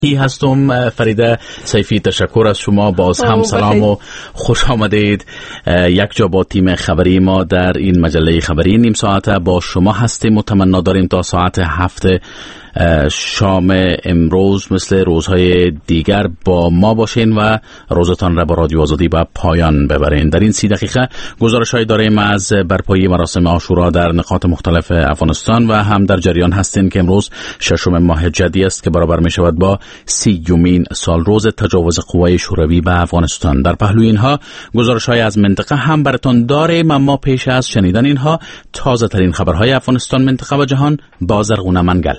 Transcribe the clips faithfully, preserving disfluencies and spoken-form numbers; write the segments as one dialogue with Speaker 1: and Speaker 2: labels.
Speaker 1: هستم. فریده سیفی، تشکر از شما، باز هم سلام و خوش آمدید. یک جا با تیم خبری ما در این مجله خبری نیم ساعته با شما هستیم و تمنا داریم تا ساعت هفت شام امروز مثل روزهای دیگر با ما باشین و روزتان را با رادیو آزادی به پایان ببرین. در این سی دقیقه گزارش‌هایی داریم از برپایی مراسم عاشورا در نقاط مختلف افغانستان و هم در جریان هستیم که امروز ششم ماه جدی است که برابر می شود با سیومین سال روز تجاوز قوای شوروی به افغانستان. در پهلوی اینها گزارش‌های از منطقه هم براتون داریم، اما پیش از شنیدن اینها تازه ترین خبرهای افغانستان، منطقه و جهان با زرغونه منگل.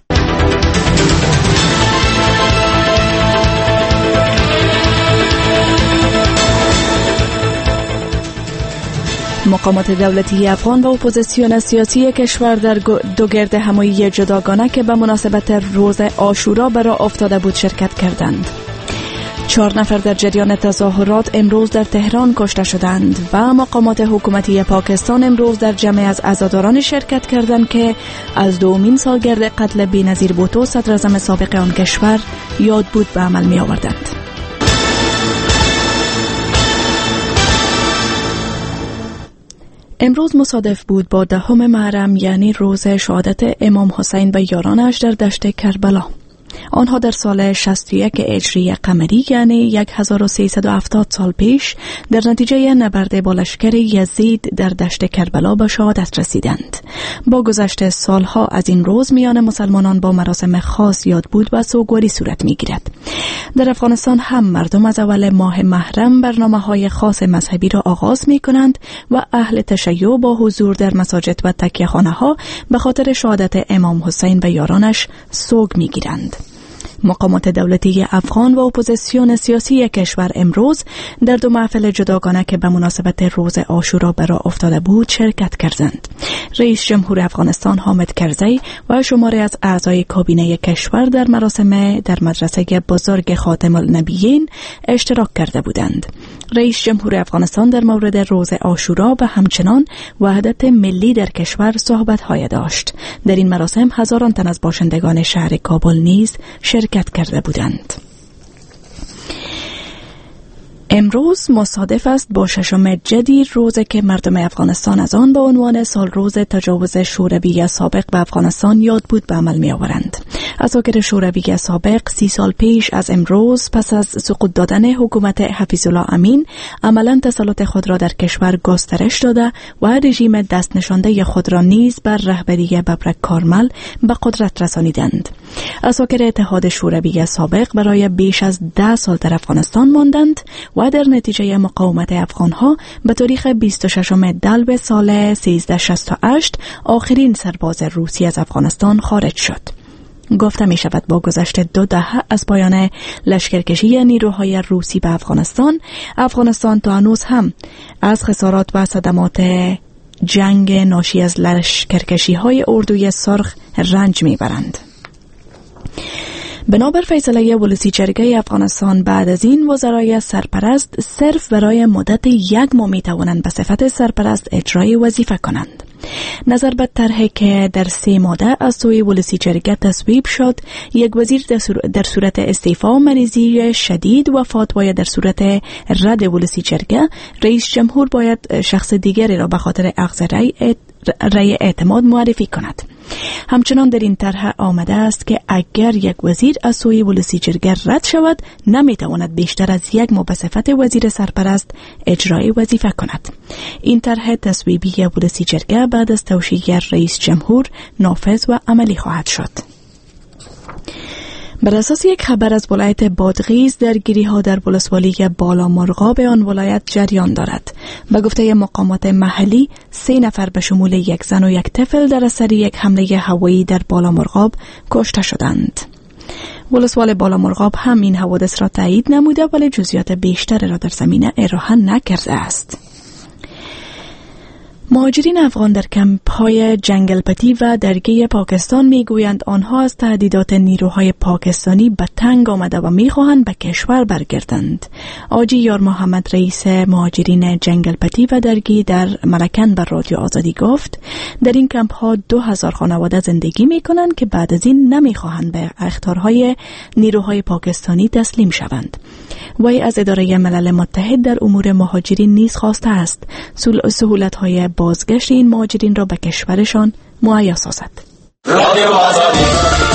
Speaker 2: مقامات دولتی افغان و اپوزیسیون سیاسی کشور در دو گرد همایی جداگانه که به مناسبت روز عاشورا برآ افتاده بود شرکت کردند. چهار نفر در جریان تظاهرات امروز در تهران کشته شدند و مقامات حکومتی پاکستان امروز در جمع از عزاداران شرکت کردند که از دومین سالگرد قتل بی‌نظیر بوتو صدراعظم سابق آن کشور یاد بود به عمل می آوردند. امروز مصادف بود با دهم محرم، یعنی روز شهادت امام حسین و یارانش در دشت کربلا. آنها در سال شصت و یک هجری قمری، یعنی هزار و سیصد و هفتاد سال پیش، در نتیجه نبرد با لشکر یزید در دشت کربلا به شهادت رسیدند. با گذشت سالها از این روز میان مسلمانان با مراسم خاص یاد بود و سوگواری صورت میگیرد. در افغانستان هم مردم از اول ماه محرم برنامه‌های خاص مذهبی را آغاز می‌کنند و اهل تشیع با حضور در مساجد و تکیه‌خانه‌ها به خاطر شهادت امام حسین و یارانش سوگ می‌گیرند. مقامات دولتی افغان و اپوزیسیون سیاسی کشور امروز در دو محفل جداگانه که به مناسبت روز عاشورا برآ افتاده بود شرکت کردند. رئیس جمهور افغانستان حامد کرزی و شماری از اعضای کابینه کشور در مراسم در مدرسه بزرگ خاتم النبیین اشتراک کرده بودند. رئیس جمهور افغانستان در مورد روز عاشورا و همچنان وحدت ملی در کشور صحبت‌های داشت. در این مراسم هزاران تن از باشندگان شهر کابل نیز شرکت کرده بودند. امروز مصادف است با ششم جدی، روزی که مردم افغانستان از آن به عنوان سال روز تجاوز شوروی سابق به افغانستان یاد بود به عمل می آورند. اساکر شوروی سابق سی سال پیش از امروز پس از سقوط دادن حکومت حفیظ الله امین عملاً تسلط خود را در کشور گسترش داده و رژیم دست نشانده خود را نیز بر رهبری ببرک کارمل به قدرت رسانیدند. اساکر اتحاد شوروی سابق برای بیش از ده سال در افغانستان ماندند و در نتیجه مقاومت افغانها به تاریخ بیست و ششم دلو سال سیزده شصت و هشت آخرین سرباز روسی از افغانستان خارج شد. گفته می شود با گذشت دو دهه از پایان لشکرکشی نیروهای روسی به افغانستان، افغانستان تا هنوز هم از خسارات و صدمات جنگ ناشی از لشکرکشی های اردوی سرخ رنج می برند. بنابر فیصله ولسی جرگه افغانستان بعد از این وزرای سرپرست صرف برای مدت یک ماه می توانند به صفت سرپرست اجرای وظیفه کنند. نظر به طرحی که در سه ماده از سوی ولسی جرگه تصویب شد، یک وزیر در صورت استعفا، مریضی شدید، وفات و یا در صورت رد ولسی جرگه، رئیس جمهور باید شخص دیگری را به خاطر اخذ رأی رأی اعتماد معرفی کند. همچنان در این طرح آمده است که اگر یک وزیر از سوی ولسی جرگه رد شود، نمیتواند بیشتر از یک ماه به صفت وزیر سرپرست اجرای وظیفه کند. این طرح تصویبی ولسی جرگه بعد از توشیح رئیس جمهور نافذ و عملی خواهد شد. بر اساس یک خبر از ولایت بادغیس، درگیری ها در ولسوالی بالا مرغاب آن ولایت جریان دارد. به گفته مقامات محلی، سه نفر به شمول یک زن و یک طفل در اثر یک حمله هوایی در بالا مرغاب کشته شدند. ولسوال بالا مرغاب هم این حوادث را تایید نموده ولی جزئیات بیشتر را در زمینه ارائه نکرده است. مهاجرین افغان در کمپ‌های جنگلپتی و درگه پاکستان میگویند آنها از تهدیدات نیروهای پاکستانی به تنگ آمده و میخواهند به کشور برگردند. آجی یار محمد رئیس مهاجرین جنگلپتی و درگه در ملکن بر رادیو آزادی گفت در این کمپ‌ها دو هزار خانواده زندگی میکنند که بعد از این نمیخواهند به اخطارهای نیروهای پاکستانی تسلیم شوند. وی از اداره ملل متحد در امور مهاجرین نیز خواسته است سهولت‌های بازگشت این مهاجرین را به کشورشان مهیا سازد. رادیو آزادی.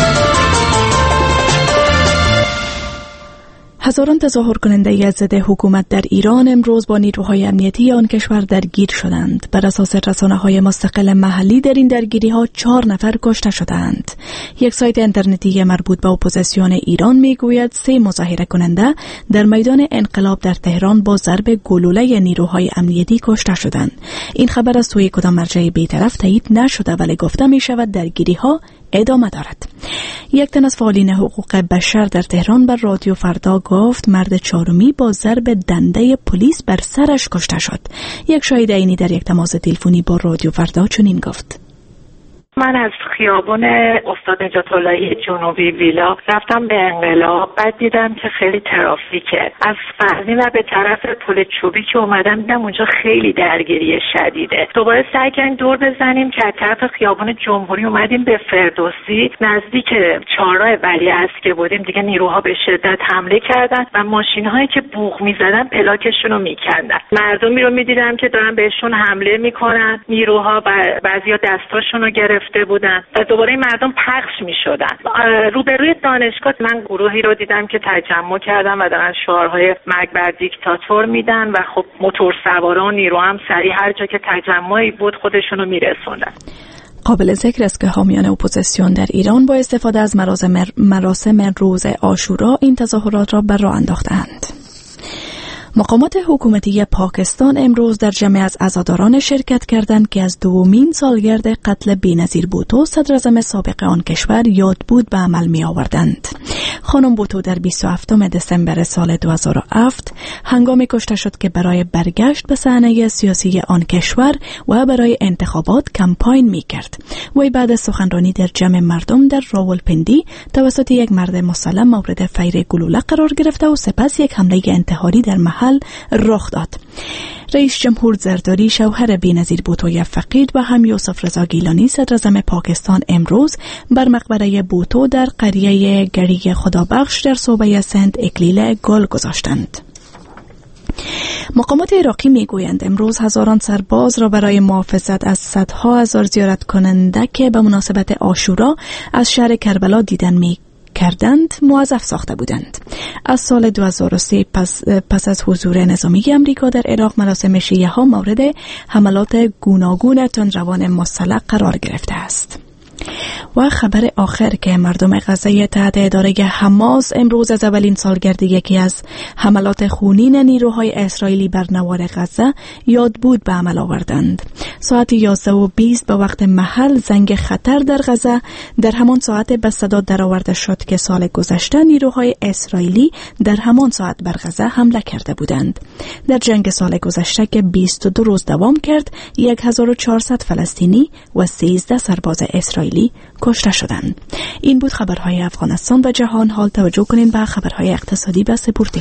Speaker 2: هزاران تظاهر کننده ضد حکومت در ایران امروز با نیروهای امنیتی آن کشور درگیر شدند. بر اساس رسانه‌های مستقل محلی در این درگیری‌ها چهار نفر کشته شدند. یک سایت اینترنتی مربوط به اپوزیسیون ایران میگوید سه مظاهره کننده در میدان انقلاب در تهران با ضرب گلوله نیروهای امنیتی کشته شدند. این خبر از سوی کدام مرجع بی‌طرف تایید نشده ولی گفته می‌شود درگیری‌ها ادامه دارد. یک تن از فعالین حقوق بشر در تهران بر رادیو فردا گفت مرد چهارمی با ضرب دنده پلیس بر سرش کشته شد. یک شاهد عینی در یک تماس تلفنی با رادیو فردا چنین گفت:
Speaker 3: من از خیابون استاد نجات اللهی جنوبی ویلا رفتم به انقلاب، بعد دیدم که خیلی ترافیکه. از فرزین و به طرف پل چوبی که اومدم دیدم اونجا خیلی درگیری شدیده. دوباره سعی کردیم دور بزنیم که از طرف خیابون جمهوری اومدیم به فردوسی، نزدیک چهارراه ولیعصر که بودیم دیگه نیروها به شدت حمله کردن و ماشین‌هایی که بوق می‌زدن پلاکشون رو می‌کندن. مردمی رو می‌دیدم که دارن بهشون حمله می‌کنن، نیروها بعضیا دستاشون رو گرفت بودن و دوباره مردم پخش می شدن. روبروی دانشگاه من گروهی رو دیدم که تجمع کردن و دارن شعارهای مرگ بر دیکتاتور میدن و خب موتور سواران نیرو هم سریع هر جا که تجمعی بود خودشونو میرسوندن.
Speaker 2: قابل ذکر است که حامیان اپوزیسیون در ایران با استفاده از مراسم مراسم روز عاشورا این تظاهرات را بر راه انداختند. مقامات حکومتی پاکستان امروز در جمع از عزاداران شرکت کردند که از دومین سالگرد قتل بی‌نظیر بوتو صدر اعظم سابق آن کشور یاد بود به عمل می آوردند. خانم بوتو در بیست و هفتم دسامبر سال دو هزار و هفت هنگامی کشته شد که برای برگشت به صحنه سیاسی آن کشور و برای انتخابات کمپاین می کرد. وی بعد از سخنرانی در جمع مردم در راولپندی توسط یک مرد مسلم مورد فیر گلوله قرار گرفته و سپس یک حمله انتحاری در محل رخ داد. رئیس جمهور زرداری شوهر بی‌نظیر بوتوی فقید و هم یوسف رضا گیلانی صدر اعظم پاکستان امروز بر مقبره بوتو در قریه گری خدابخش در صوبه سند اکلیل گل گذاشتند. مقامات عراقی میگویند امروز هزاران سرباز را برای محافظت از صدها هزار زیارت کننده که به مناسبت عاشورا از شهر کربلا دیدن می کردند موظف ساخته بودند. از سال دو هزار و سه پس, پس از حضور نظامی امریکا در عراق مراسم شیعه ها مورد حملات گوناگون تندروان مسلح قرار گرفته است. و خبر آخر که مردم غزه تحت اداره حماس امروز از اولین سالگرد یکی از حملات خونین نیروهای اسرائیلی بر نوار غزه یاد بود به عمل آوردند. ساعت یازده و بیست به وقت محل زنگ خطر در غزه در همان ساعت به صدا درآورده شد که سال گذشته نیروهای اسرائیلی در همان ساعت بر غزه حمله کرده بودند. در جنگ سال گذشته که بیست و دو روز دوام کرد، هزار و چهارصد فلسطینی و سیزده سرباز اسرائیلی کشته شدند. این بود خبرهای افغانستان و جهان. حال توجه کنین به خبرهای اقتصادی و سپورتی.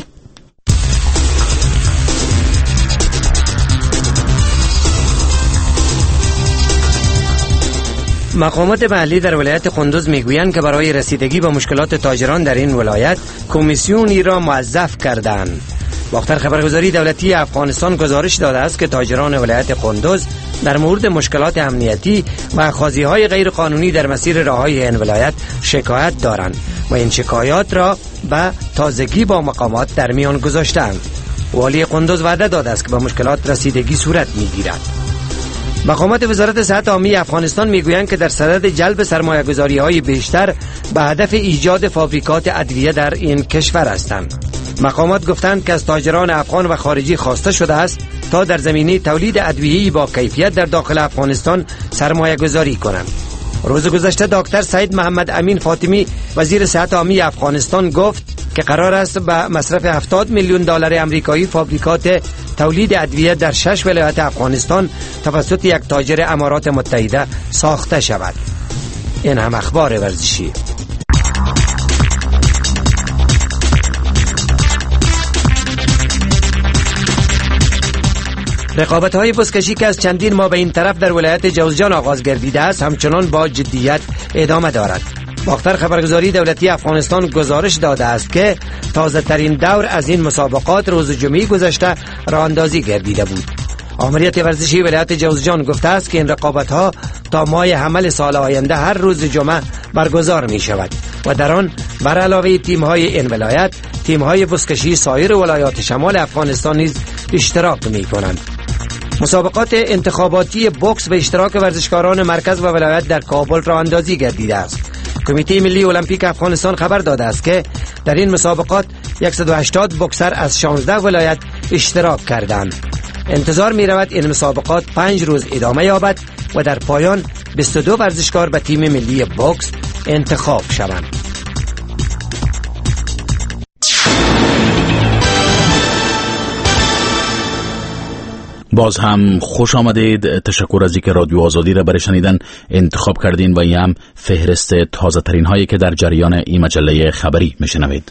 Speaker 4: مقامات محلی در ولایت قندوز میگویند که برای رسیدگی به مشکلات تاجران در این ولایت کمیسیونی را موظف کردند. باختر خبرگزاری دولتی افغانستان گزارش داده است که تاجران ولایت قندوز در مورد مشکلات امنیتی و خاضی‌های غیر قانونی در مسیر راه‌های این ولایت شکایت دارند و این شکایات را به تازگی با مقامات در میان گذاشتند. والی قندوز وعده داده است که به مشکلات رسیدگی صورت می‌گیرد. مقامات وزارت صحت عامه افغانستان میگویند که در صدد جلب سرمایه‌گذاری‌های بیشتر به هدف ایجاد فابریکات ادویه در این کشور هستند. مقامات گفتند که از تاجران افغان و خارجی خواسته شده است تا در زمینه تولید ادویه‌ای با کیفیت در داخل افغانستان سرمایه‌گذاری کنند. روز گذشته دکتر سعید محمد امین فاطمی وزیر صحت عامه افغانستان گفت که قرار است به مصرف هفتاد میلیون دلار آمریکایی فابریکات تولید ادویه در شش ولایت افغانستان توسط یک تاجر امارات متحده ساخته شود. این هم اخبار ورزشی. رقابت‌های بزکشی که از چندین ماه به این طرف در ولایت جوزجان آغاز گردیده است همچنان با جدیت ادامه دارد. باختر خبرگزاری دولتی افغانستان گزارش داده است که تازه ترین دور از این مسابقات روز جمعه گذشته راه اندازی گردیده بود. آمریت ورزشی ولایت جوزجان گفته است که این رقابت‌ها تا ماه حمل سال آینده هر روز جمعه برگزار می شود و در آن بر علاوه تیم‌های این ولایت، تیم‌های بزکشی سایر ولایات شمال افغانستان نیز اشتراک می کنند. مسابقات انتخاباتی بوکس به اشتراک ورزشکاران مرکز و ولایت در کابل راه اندازی گردیده است. کمیته ملی المپیک افغانستان خبر داده است که در این مسابقات صد و هشتاد بوکسر از شانزده ولایت اشتراک کردند. انتظار می رود این مسابقات پنج روز ادامه یابد و در پایان بیست و دو ورزشکار به تیم ملی بوکس انتخاب شوند.
Speaker 1: باز هم خوش آمدید. تشکر از اینکه رادیو آزادی را برای شنیدن انتخاب کردین و این هم فهرست تازه ترین هایی که در جریان این مجله خبری میشنوید.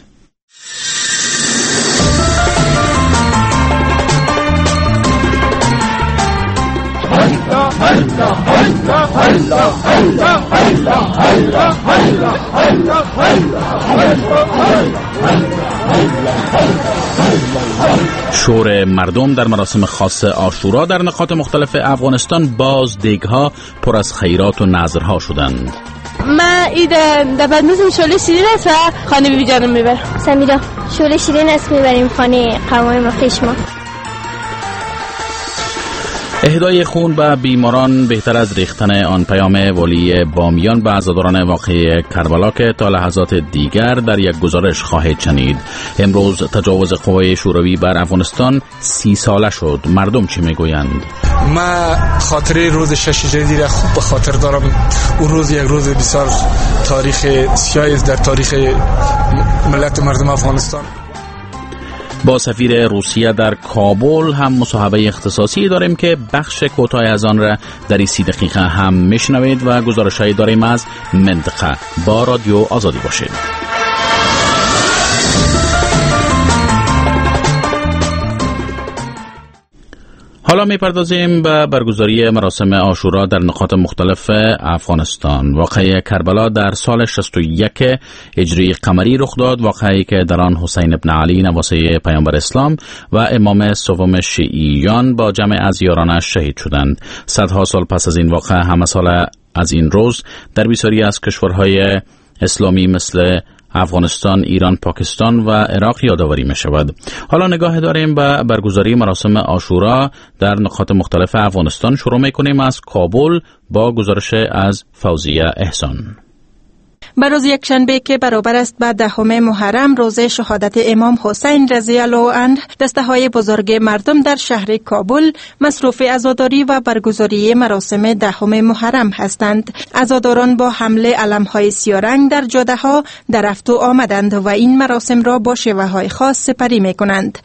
Speaker 1: شور مردم در مراسم خاص عاشورا در نقاط مختلف افغانستان باز دیگها پر از خیرات و نذرها شدند.
Speaker 5: ما ایدن در بدمزم شوله شیرین است و خانه بیبی جانم میبرم.
Speaker 6: سمیرا شوله شیرین است میبریم خانه قوام ما خشما.
Speaker 1: اهدای خون به بیماران بهتر از ریختن آن، پیام ولی بامیان به عزاداران واقعه کربلا که تا لحظات دیگر در یک گزارش خواهید شنید. امروز تجاوز قوای شوروی بر افغانستان سی ساله شد. مردم چی میگویند؟
Speaker 7: ما خاطره روز شش جدید را خوب به خاطر دارم. اون روز یک روز بسیار تاریخ سیاهی در تاریخ ملت مردم افغانستان.
Speaker 1: با سفیر روسیه در کابل هم مصاحبه اختصاصی داریم که بخش کوتاه از آن را در این سی دقیقه هم میشنوید و گزارش‌هایی داریم از منطقه. با رادیو آزادی باشید. حالا میپردازیم به برگزاری مراسم عاشورا در نقاط مختلف افغانستان. واقعه کربلا در سال شصت و یک هجری قمری رخ داد، واقعی که در آن حسین ابن علی نواسه پیامبر اسلام و امام سوم شیعیان با جمع از یارانش شهید شدند. صدها سال پس از این واقعه همه سال از این روز در بسیاری از کشورهای اسلامی مثل افغانستان، ایران، پاکستان و عراق یادآوری می شود. حالا نگاه داریم به برگزاری مراسم عاشورا در نقاط مختلف افغانستان. شروع می کنیم از کابل با گزارش از فوزیه احسان.
Speaker 8: بر روز یکشنبه که برابر است با دهم محرم، روز شهادت امام حسین رضی الله عنه، دسته های بزرگ مردم در شهر کابل مصروف عزاداری و برگزاری مراسم دهم محرم هستند. عزاداران با حمل علم‌های سیارنگ در جاده ها در رفت و آمدند و این مراسم را با شیوه های خاص سپری می کنند.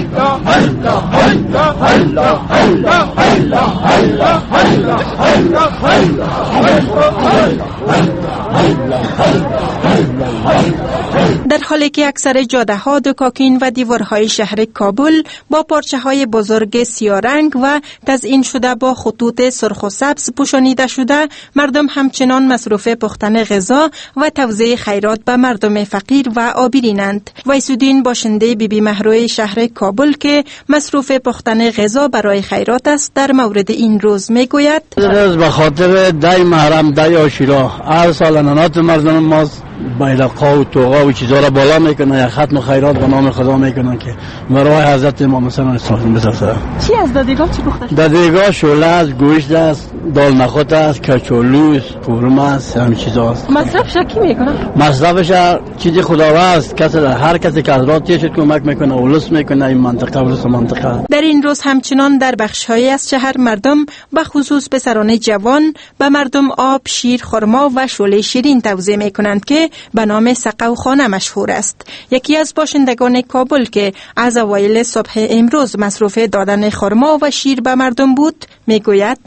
Speaker 8: در حالی که اکثر جاده ها، دکاکین و دیوارهای شهر کابل با پارچه های بزرگ سیارنگ و تزیین شده با خطوط سرخ و سبز پوشانیده شده، مردم همچنان مصروف پختن غذا و توزیع خیرات به مردم فقیر و عابرینند. ویسودین باشنده بی بی مهروی شهر کابل که مصروف پختن غذا برای خیرات است در مورد این روز می گوید:
Speaker 9: روز به خاطر دای محرم، دای عاشورا، هر سال انانات مردم ما بیرقا و توغا و چیزا را بالا میکنن، یا ختم خیرات به نام خدا میکنن که برای حضرت امام حسین اسلام بسازه.
Speaker 8: چی از دادگاه چی پخته شده؟
Speaker 9: دادگاه شوله است، گوشت است، دال نخود است، کچالو است، قورمه است، همین چیزا است.
Speaker 8: مصرفش کی میکنه؟
Speaker 9: مصرفش چیز خداوند، کسی هر کسی که از راه تیر شد کمک میکنه، اولس میکنه این منطقه ولس منطقه.
Speaker 8: در این روز همچنان در بخش‌های از شهر مردم به خصوص پسران جوان به مردم آب، شیر، خرما و شوله شیرین توزیع میکنند که خانه به نام سقوخانه مشهور است. یکی از باشندگان کابل که از اوایل صبح امروز مصروف دادن خرما و شیر به مردم بود میگوید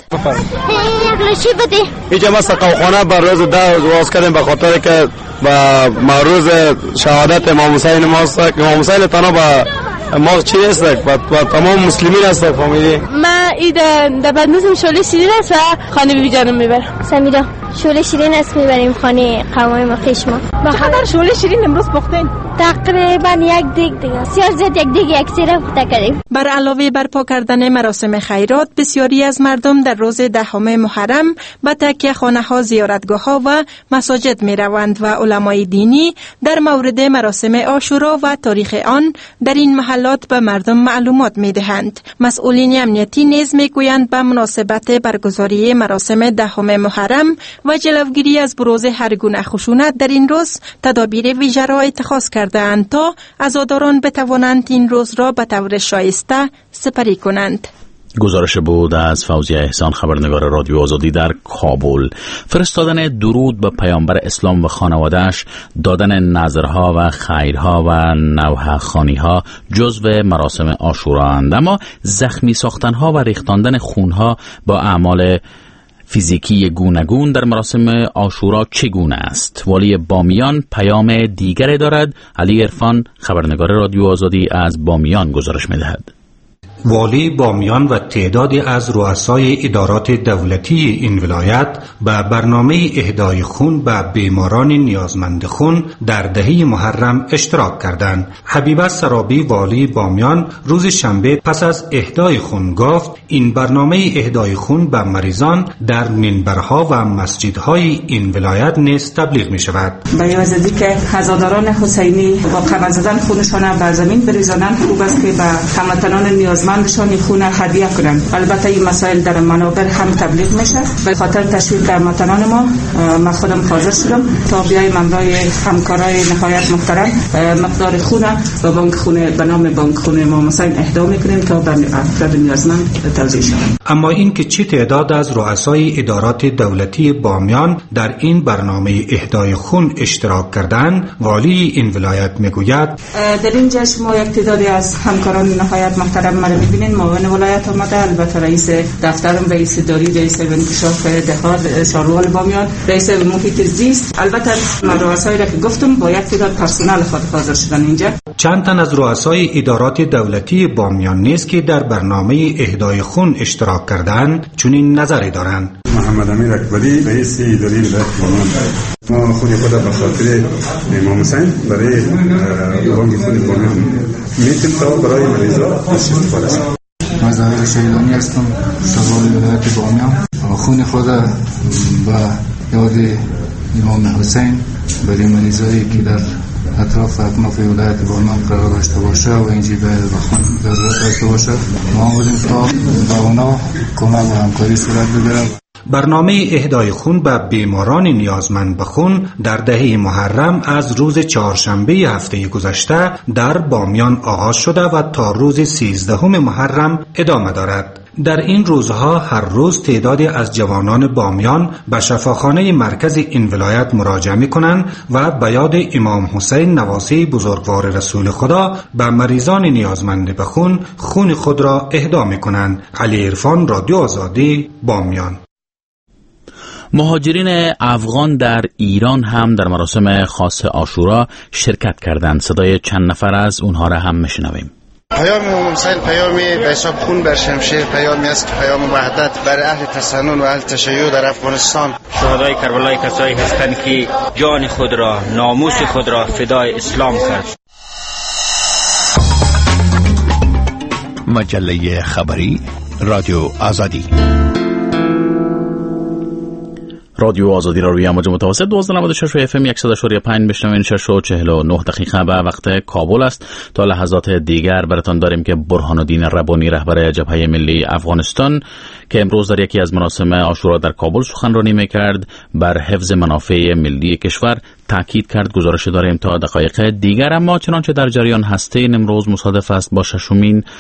Speaker 6: چی بده؟
Speaker 10: اینجا ما سقوخانه بر روز ده واز کردیم به خاطر که با روز شهادت امام حسین ماست. امام حسین تنها با ما چی است و تمام مسلمین است فامیلی.
Speaker 5: ما ایدن در بدنوزم شوله شیرین است و خانه بیبی جانم میبرم.
Speaker 6: سمیرا شوله شیرین است میبریم خانه قوام خشما.
Speaker 8: چقدر شوله شیرین امروز پختین؟
Speaker 6: تقریبا یک دیگ دیگه سیار زد یک دیگ یک سیره پخته کردیم.
Speaker 8: بر علاوه بر پا کردن مراسم خیرات، بسیاری از مردم در روز دهم محرم به تکیه خانه ها، زیارتگاه ها و مساجد می روند و علمای دینی در مورد مراسم عاشورا و تاریخ آن در این محلات به مردم معلومات می دهند. مسئولین امنیتی نیز می گویند به مناسبت برگزاری مراسم دهم محرم و جلوگیری از بروز هر گونه خشونت در این روز تدابیر ویژه را اتخاذ کردند تا عزاداران بتوانند این روز را به طور شایسته سپری کنند.
Speaker 1: گزارش بود از فوزیه احسان، خبرنگار رادیو آزادی در کابل. فرستادن درود به پیامبر اسلام و خانواده‌اش، دادن نذرها و خیرها و نوحه خوانی‌ها جزو مراسم عاشورا اند، اما زخمی ساختنها و ریختاندن خونها با اعمال فیزیکی گوناگون در مراسم عاشورا چگونه است؟ والی بامیان پیام دیگری دارد. علی عرفان، خبرنگار رادیو آزادی از بامیان گزارش می‌دهد.
Speaker 11: والی بامیان و تعدادی از رؤسای ادارات دولتی این ولایت به برنامه اهدای خون به بیماران نیازمند خون در دهه محرم اشتراک کردند. حبیبه سرابی والی بامیان روز شنبه پس از اهدای خون گفت این برنامه اهدای خون به مریضان در منبرها و مسجدهای این ولایت نیز تبلیغ می شود.
Speaker 12: به واسطه که عزاداران حسینی با قمر زدن خونشان بر زمین بریزانند، خوب است که به هموطنان نیازمند مندشان خونه هدیه کنند. البته این مسائل در منابر هم تبلیغ میشه. به خاطر تشویق هموطنان ما من خودم حاضر شدم تا بیایم امرای همکارای نهایت محترم مقدار خونه و بانک خونه به نام بانک خونه امام حسین اهدا میکنیم تا به افراد نیازمند توزیع شود.
Speaker 11: اما این که چه تعداد از رؤسای ادارات دولتی بامیان در این برنامه اهدای خون اشتراک کردند، والی این ولایت میگوید
Speaker 12: در این جشن ما یک تعدادی از همکاران نهایت محترم ببینین معاون ولایت آمده، البته رئیس دفترم، رئیس داری، رئیس انکشاف دهات شاروال بامیان، رئیس محیط زیست، البته رؤسایی را که گفتم با یک تعداد پرسنل خود حاضر شدن اینجا.
Speaker 11: چند تن از رؤسای ادارات دولتی بامیان نیز که در برنامه اهدای خون اشتراک کردند چنین نظری دارند.
Speaker 13: محمد امیر اکبری رئیس اداره ولایت بامیان، ما خود خود به خاطر امام حسین برای بانک خون بامیان میتیم تا برای مریضا استفاده کنیم.
Speaker 14: من ظاهر شیدانی هستم، شغال ولایت بامیان. خون خود به یاد امام حسین برای مریضایی که در اطراف اکناف ولایت بامیان قرار داشته باشه و اینجا باید به خون ضرورت داشته باشه، ما بودیم تا با اونا کمک و همکاری صورت بگیره.
Speaker 11: برنامه اهدای خون به بیماران نیازمند به خون در دهه محرم از روز چهارشنبه هفته گذشته در بامیان آغاز شده و تا روز سیزدهم محرم ادامه دارد. در این روزها هر روز تعدادی از جوانان بامیان به شفاخانه مرکز این ولایت مراجعه می کنند و به یاد امام حسین نواسی بزرگوار رسول خدا به مریضان نیازمند به خون خون خود را اهدا می کنند. علی عرفان، رادیو آزادی، بامیان.
Speaker 1: مهاجرین افغان در ایران هم در مراسم خاص عاشورا شرکت کردند. صدای چند نفر از اونها را هم میشنویم.
Speaker 15: پیام امام حسین پیامی به حساب خون بر شمشیر، پیامی است که پیام وحدت بر اهل تسنن و اهل تشیع در افغانستان.
Speaker 16: شهدای کربلای کسایی هستند که جان خود را، ناموس خود را فدای اسلام کرد.
Speaker 17: مجله خبری رادیو آزادی.
Speaker 1: رادیو آزادی را روی امواج متوسط دویست و نود و شش و اف ام صد و پنج بشنوین. شش و چهل و نه دقیقه به وقت کابل است. تا لحظات دیگر براتان داریم که برهان الدین ربانی رهبر جبهه ملی افغانستان که امروز در یکی از مراسم عاشورا در کابل سخنرانی میکرد بر حفظ منافع ملی کشور تاکید کرد. گزارش داریم تا دقایق دیگر. اما چنانچه در جریان هستین امروز مصادف است با ششمین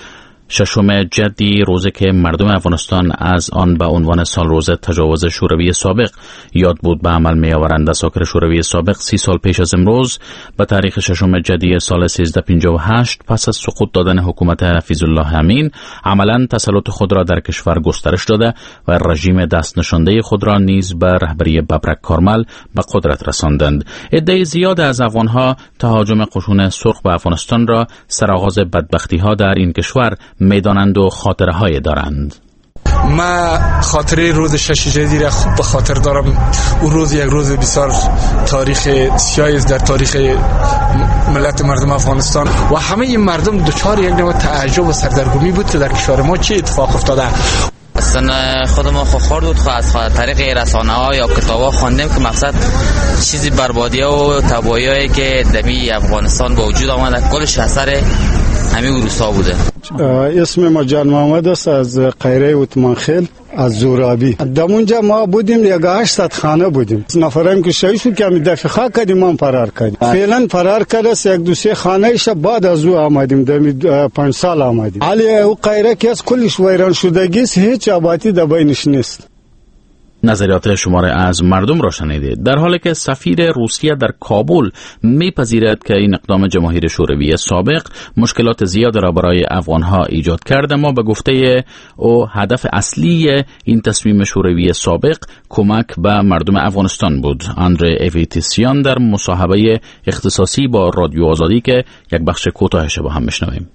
Speaker 1: ششم جدی، روزی که مردم افغانستان از آن به عنوان سال روز تجاوز شوروی سابق یاد بود به عمل می آورند. اساکر شوروی سابق سی سال پیش از امروز به تاریخ ششم جدی سال سیزده پنجاه و هشت پس از سقوط دادن حکومت حفیظ الله امین عملاً تسلط خود را در کشور گسترش داده و رژیم دست نشانده خود را نیز به رهبری ببرک کارمل به قدرت رساندند. عده زیاد از افغانها تهاجم قشون سرخ به افغانستان را سرآغاز بدبختی ها در این کشور میدانند و خاطره های دارند.
Speaker 7: ما خاطره روز شش جدی را خوب به خاطر دارم. اون روز یک روز بسیار تاریخ سیاهی در تاریخ ملت مردم افغانستان و همه این مردم دچار یک نوع تعجب و سردرگمی بود که در کشور ما چه اتفاق افتاده.
Speaker 18: اصلا خود ما خود بود خود از طریق رسانه ها یا کتاب ها خواندیم که مقصد چیزی بربادی و تباهی هایی که دمی افغانستان با وجود آمده کلش اثر همین روسا بوده.
Speaker 19: اسم ما جان محمد است از قیره اتمانخیل از زورابی. دمونجا ما بودیم یک هشتصد خانه بودیم. نفریم که شهید شد که همی دفعه کردیم ما فرار کردیم. فعلا فرار کرده یک دو سه خانه ایش بعد از او آمدیم دمی پنج سال آمدیم. حالی او قیره که از کلش ویران شدگی است هیچ آبادی در بینش نیست.
Speaker 1: نظریات شماره از مردم را شنیدید. در حالی که سفیر روسیه در کابل میپذیرد که این اقدام جماهیر شوروی سابق مشکلات زیاد را برای افغانها ایجاد کرده، ما به گفته او هدف اصلی این تصمیم شوروی سابق کمک به مردم افغانستان بود. اندره اویتیسیان در مصاحبه اختصاصی با رادیو آزادی که یک بخش کوتاهش با هم میشنویم.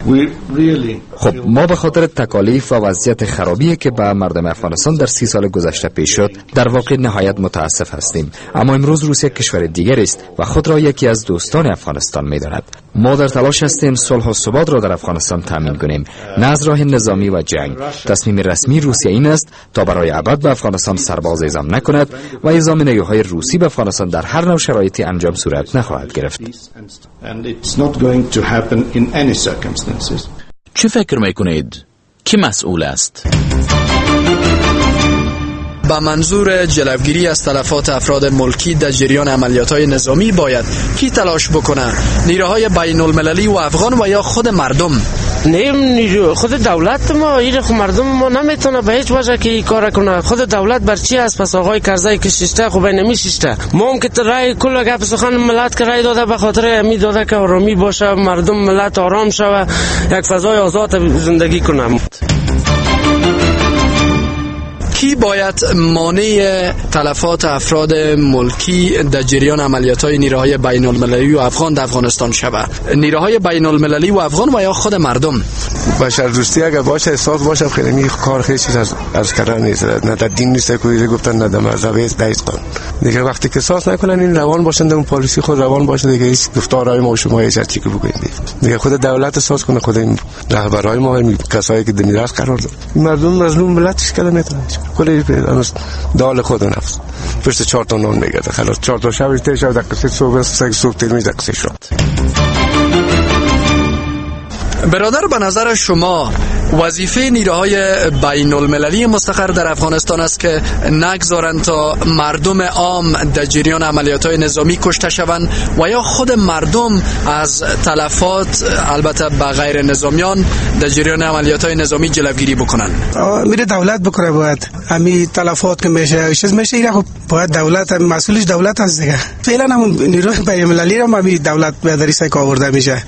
Speaker 20: خب ما به خاطر تکالیف و وضعیت خرابی که به مردم افغانستان در سی سال گذشته پیش شد در واقع نهایت متاسف هستیم، اما امروز روسیه کشور دیگر است و خود را یکی از دوستان افغانستان می‌داند. ما در تلاش هستیم صلح و ثبات را در افغانستان تامین کنیم، نه از راه نظامی و جنگ. تصمیم رسمی روسیه این است تا برای ابد به افغانستان سرباز اعزام نکند و اعزام نیروهای روسی به افغانستان در هر نوع شرایطی انجام صورت نخواهد گرفت.
Speaker 1: چه فکر میکنید؟ کی مسئول است؟
Speaker 21: با منظور جلوگیری از تلفات افراد ملکی در جریان عملیات‌های نظامی باید کی تلاش بکنه؟ نیروهای بین المللی و افغان و یا خود مردم؟
Speaker 22: نه نیرو خود دولت ما، این خود مردم ما نمیتونه به هیچ وجه که این کار کنه. خود دولت بر چی است؟ پس آقای کرزی که شیشته خب نمیشیشته. ما هم که رای کل گپ سخن ملت که رای داده به خاطر امی داده که آرامی باشه، مردم ملت آرام شه و یک فضای آزاد زندگی کنه.
Speaker 21: کی باید مانع تلفات افراد ملکی در جریان عملیات‌های نیروهای بین المللی و افغان در افغانستان شود؟ نیروهای بین المللی و افغان و یا خود مردم؟
Speaker 23: بشردوستی اگر باشه، احساس باشه، خیلی می کار خیلی چیز از از کردن نیست، نه در دین نیست، کوی گفتن نه در مذهب است، نیست قانون. دیگه وقتی که احساس نکنن این روان باشن، در پالیسی خود روان باشه، دیگه هیچ گفتارهای ما و شما هیچ چیزی که بگید دیگه خود دولت احساس کنه، خود این رهبرای ما این کسایی که در میراث قرار دارن، مردم مظلوم ملتش کلا نمیتونه کلی هنوز دال خود نفس پشت چهار تا نون میگرده، خلاص چهار تا شب ته شب دقیقه صبح سگ صبح تلمیز دقیقه شد.
Speaker 21: برادر، به نظر شما وظیفه نیروهای بین المللی مستقر در افغانستان است که نگذارند تا مردم عام در جریان عملیات‌های نظامی کشته شوند و یا خود مردم از تلفات البته به غیر نظامیان در جریان عملیات‌های نظامی جلوگیری بکنند؟
Speaker 24: میره دولت بکنه، باید همین تلفات که میشه چیز میشه اینا خب باید دولت، مسئولش دولت هست دیگه. فعلا هم نیروی بین المللی رو همین دولت به دریسه که آورده میشه.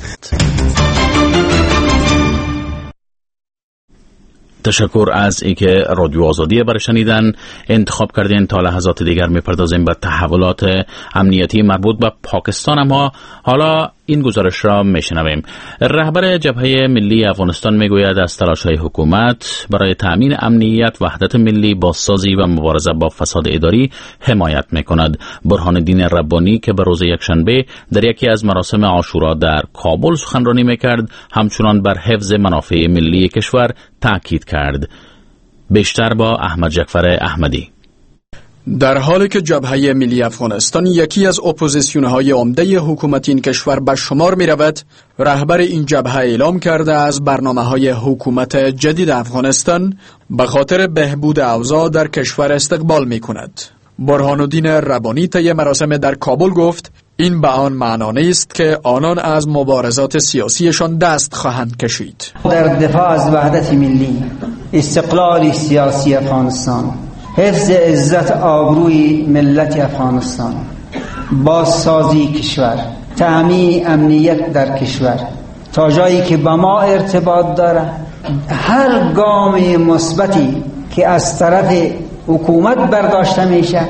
Speaker 1: تشکر از اینکه رادیو آزادی برای شنیدن انتخاب کردین. تا لحظات دیگر میپردازیم به تحولات امنیتی مربوط به پاکستان، اما حالا این گزارش را میشنویم. رهبر جبهه ملی افغانستان میگوید از تلاش‌های حکومت برای تأمین امنیت وحدت ملی، بازسازی و مبارزه با فساد اداری حمایت میکند. برهان الدین ربانی که به روز یکشنبه در یکی از مراسم عاشورا در کابل سخنرانی میکرد، همچنان بر حفظ منافع ملی کشور تاکید کرد. بیشتر با احمد جعفر احمدی.
Speaker 21: در حالی که جبهه ملی افغانستان یکی از اپوزیسیون‌های عمده حکومت این کشور به شمار می‌رود، رهبر این جبهه اعلام کرده از برنامه‌های حکومت جدید افغانستان به خاطر بهبود اوضاع در کشور استقبال می‌کند. برهان الدین ربانی طی مراسم در کابل گفت این به آن معنا نیست که آنان از مبارزات سیاسیشان دست خواهند کشید.
Speaker 2: در دفاع از وحدت ملی، استقلال سیاسی افغانستان، حفظ عزت آبروی ملت افغانستان، بازسازی کشور، تأمین امنیت در کشور تا جایی که با ما ارتباط داره، هر گام مثبتی که از طرف حکومت برداشته میشه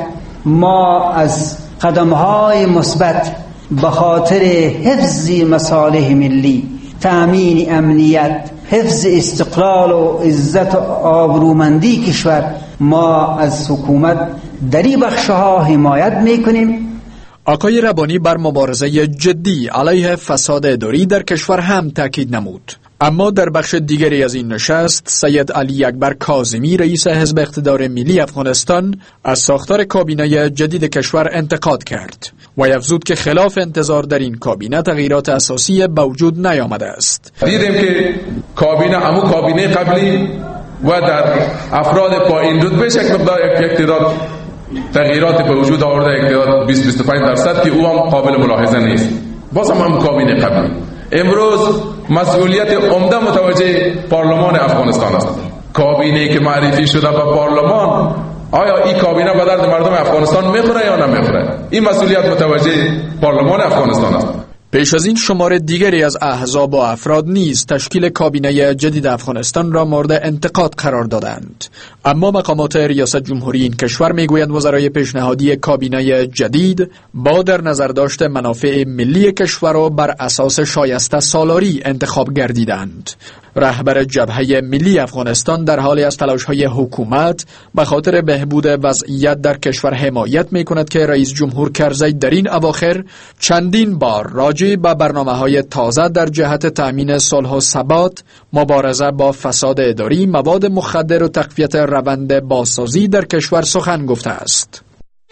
Speaker 2: ما از قدم‌های مثبت به خاطر حفظ مصالح ملی، تأمین امنیت، حفظ استقلال و عزت و آبرومندی کشور ما از حکومت در این بخش‌ها حمایت میکنیم.
Speaker 21: آقای ربانی بر مبارزه جدی علیه فساد اداری در کشور هم تاکید نمود. اما در بخش دیگری از این نشست سید علی اکبر کاظمی رئیس حزب اقتدار ملی افغانستان از ساختار کابینه جدید کشور انتقاد کرد و افزود که خلاف انتظار در این کابینه تغییرات اساسی به وجود نیامده است.
Speaker 3: دیدیم که کابینه همون کابینه قبلی و در افراد پایین رتبه یک مقدار اقتدار تغییرات به وجود آورده، اقتدار بیست تا بیست و پنج درصد که او هم قابل ملاحظه نیست. باز هم هم کابینه قبلی. امروز مسئولیت عمده متوجه پارلمان افغانستان است. کابینه که معرفی شده به پارلمان، آیا این کابینه به درد مردم افغانستان میخوره یا نمیخوره؟ این مسئولیت متوجه پارلمان افغانستان است.
Speaker 21: پیش از این شمار دیگری از احزاب و افراد نیز تشکیل کابینه جدید افغانستان را مورد انتقاد قرار دادند. اما مقامات ریاست جمهوری این کشور میگویند وزرای پیشنهادی کابینه جدید با در نظر داشت منافع ملی کشور را بر اساس شایسته سالاری انتخاب گردیدند. رهبر جبهه ملی افغانستان در حالی از تلاش‌های حکومت به خاطر بهبود وضعیت در کشور حمایت می‌کند که رئیس جمهور کرزی در این اواخر چندین بار راجع به برنامه‌های تازه در جهت تأمین صلح و ثبات، مبارزه با فساد اداری، مواد مخدر و تقویت روند بازسازی در کشور سخن گفته است.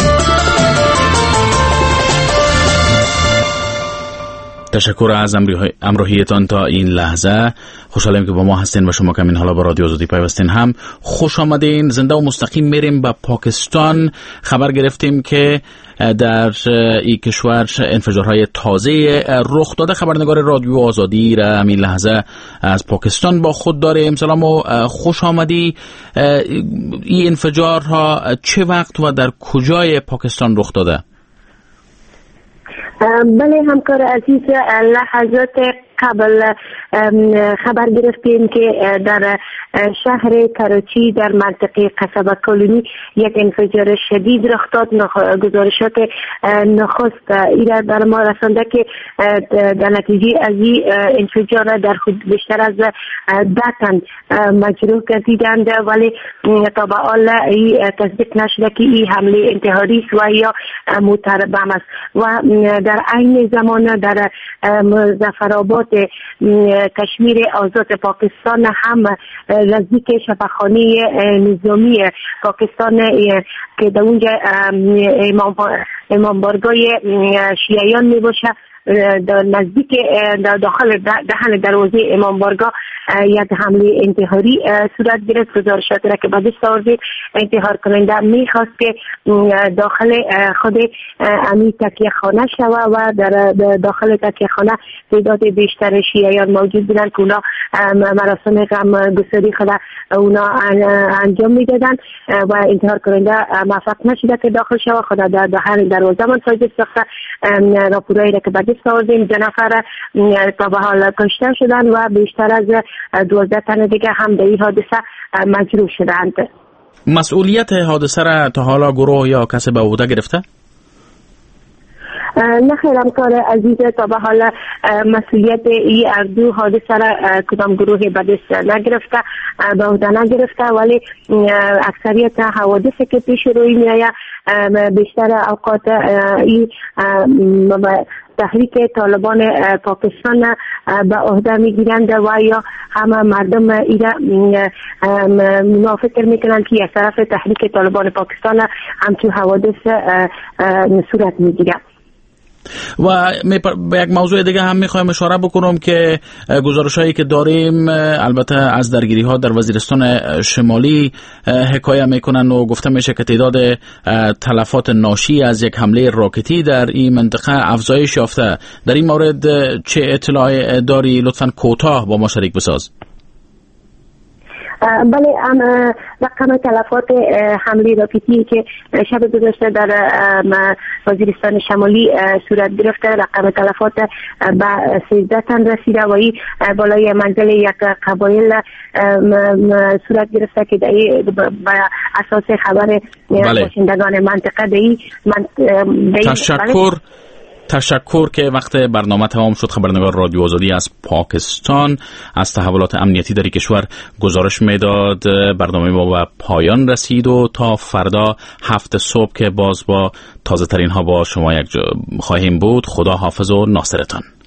Speaker 1: تشکر از همراهیتان تا این لحظه. خوشحالم که با ما هستین و شما که این حالا با رادیو آزادی پیوستین هم خوش آمدین. زنده و مستقیم میریم به پاکستان. خبر گرفتیم که در این کشور انفجارهای تازه رخ داده. خبرنگار رادیو آزادی را این لحظه از پاکستان با خود داریم. سلام و خوش آمدی. این انفجارها چه وقت و در کجای پاکستان رخ داده؟
Speaker 4: بله همکار عزیز، لحظات قبل خبر گرفتیم که در شهر کراچی در منطقه قصبه کلونی یک انفجار شدید رخ داد. گزارشات نخست ایراد در ما رسانده که در نتیجه از این انفجار در خود بیشتر از ده تن مجروح گردیدند، ولی تا به حال تصدیق نشده که این حمله انتحاری است و یا متربم است. و در عین زمان در مظفرآباد کشمیر آزاد پاکستان هم نزدیک شفاخانه نظامی پاکستان که در اونجا امام امام بارگاه شیعیان می باشه، در نزدیک داخل دهن دروازه امام بارگاه یک حمله انتحاری صورت گرفت. گزارشات را که به دست آورده انتحار کننده میخواست که داخل خود امی تکیه خانه شوه و در داخل تکیه خانه تعداد بیشتر شیعیان موجود بودند که اونا مراسم غم گساری خود اونا انجام میدادند و انتحار کننده موفق نشده که داخل شوه. خود در دهن دروازه من سایده ساخته. راپورایی را که به دست آوردیم دو نفر تا به حال کشته شدند و بیشتر از دوازده تن دیگه هم در این حادثه مجروح شدند.
Speaker 1: مسئولیت حادثه را تا حالا گروه یا کسی به عهده گرفته؟
Speaker 4: نه خیر همکار عزیز، تا به حال مسئولیت این اردو حادثه را کدام گروهی به دست نگرفته، به عهده نگرفته، ولی اکثریت حوادثی که پیش روی میآید بیشتر اوقات این تحریک طالبان پاکستان به عهده میگیرند و یا همه مردم ایرا منافقه میکنند که از طرف تحریک طالبان پاکستان همچون حوادث صورت میگیرند.
Speaker 1: و به یک موضوع دیگه هم میخوایم اشاره بکنم که گزارش هایی که داریم البته از درگیری ها در وزیرستان شمالی حکایه میکنن و گفته میشه که تعداد تلفات ناشی از یک حمله راکتی در این منطقه افزایش یافته. در این مورد چه اطلاع داری؟ لطفاً کوتاه با ما شریک بساز.
Speaker 4: بله، رقم تلفات حمله راکتی که شب گذشته در وزیرستان شمالی صورت گرفته، رقم تلفات به سیزده تن رسیده و این بالای منزل یک قبایل صورت گرفته که در به اساس خبر باشندگان منطقه در این
Speaker 1: تشکر تشکر که وقت برنامه تمام شد. خبرنگار رادیو آزادی از پاکستان از تحولات امنیتی در کشور گزارش میداد. برنامه ما به پایان رسید و تا فردا هفت صبح که باز با تازه ترین ها با شما یک جا خواهیم بود. خدا حافظ و ناصرتان.